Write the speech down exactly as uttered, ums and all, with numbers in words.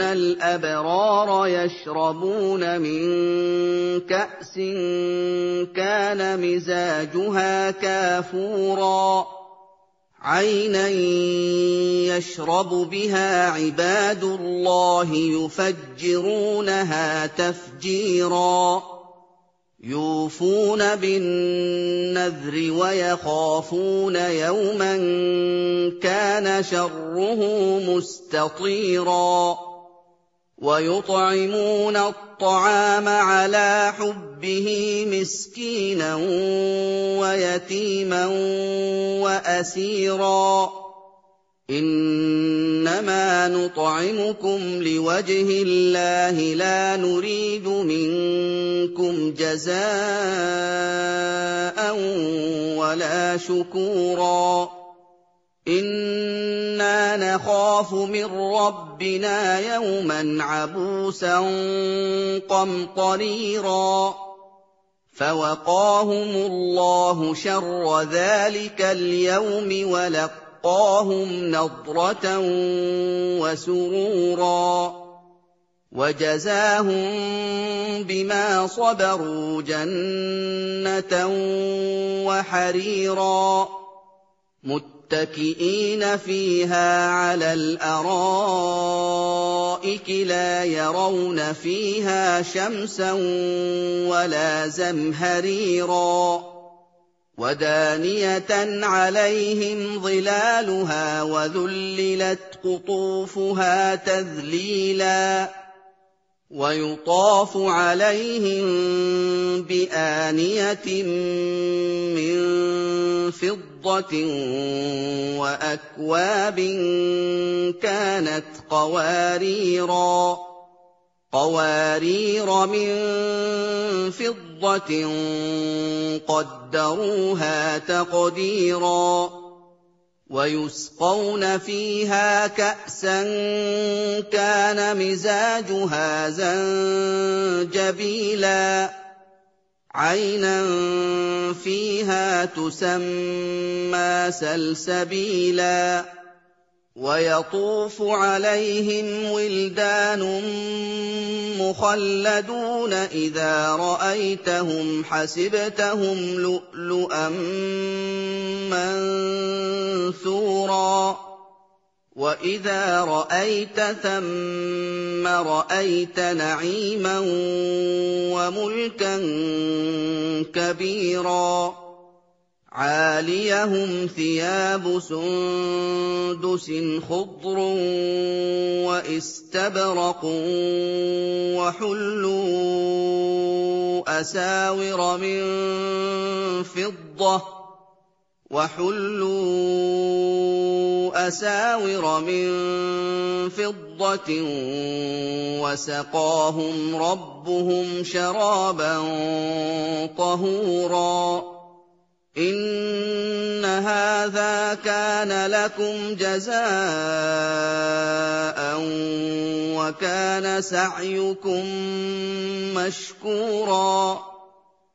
إِنَّ الْأَبْرَارَ يَشْرَبُونَ مِن كَأْسٍ كَانَ مِزَاجُهَا كَافُورًا عَيْنًا يَشْرَبُ بِهَا عِبَادُ اللَّهِ يُفَجِّرُونَهَا تَفْجِيرًا يُوفُونَ بِالنَّذْرِ وَيَخَافُونَ يَوْمًا كَانَ شَرُّهُ مُسْتَطِيرًا وَيُطْعِمُونَ الطَّعَامَ عَلَىٰ حُبِّهِ مِسْكِينًا وَيَتِيمًا وَأَسِيرًا إِنَّمَا نُطْعِمُكُمْ لِوَجْهِ اللَّهِ لَا نُرِيدُ مِنكُمْ جَزَاءً وَلَا شُكُورًا إِنَّا نَخَافُ مِن رَّبِّنَا يَوْمًا عَبُوسًا قَمْطَرِيرًا فَوَقَاهُمُ اللَّهُ شَرَّ ذَٰلِكَ الْيَوْمِ وَلَقَّاهُمْ نَضْرَةً وَسُرُورًا وَجَزَاهُم بِمَا صَبَرُوا جَنَّةً وَحَرِيرًا مُتَّكِئِينَ فِيهَا عَلَى الْأَرَائِكِ لَا يَرَوْنَ فِيهَا شَمْسًا وَلَا زَمْهَرِيرًا وَدَانِيَةً عَلَيْهِمْ ظِلَالُهَا وَذُلِّلَتْ قُطُوفُهَا تَذْلِيلًا وَيُطَافُ عَلَيْهِم بِآنِيَةٍ مِّن فِضَّةٍ وَأَكْوَابٍ كَانَتْ قَوَارِيرَا قَوَارِيرَ مِن فِضَّةٍ قَدَّرُوهَا تَقْدِيرًا وَيُسْقَوْنَ فِيهَا كَأْسًا كَانَ مِزَاجُهَا زَنجَبِيلًا عَيْنًا فِيهَا تُسَمَّىٰ سَلْسَبِيلًا وَيَطُوفُ عَلَيْهِمْ وِلْدَانٌ مُّخَلَّدُونَ إِذَا رَأَيْتَهُمْ حَسِبْتَهُمْ لُؤْلُؤًا مَّنثُورًا وَإِذَا رَأَيْتَ ثَمَّ رَأَيْتَ نَعِيمًا وَمُلْكًا كَبِيرًا عَالِيَهُمْ ثِيَابُ سُندُسٍ خُضْرٌ وَإِسْتَبْرَقٌ وَحُلُّوا أَسَاوِرَ مِن فِضَّةٍ وَحُلُّوا أَسَاوِرَ مِن فِضَّةٍ وَسَقَاهُمْ رَبُّهُمْ شَرَابًا طَهُورًا إِنَّ هَٰذَا كَانَ لَكُمْ جَزَاءً وَكَانَ سَعْيُكُم مَّشْكُورًا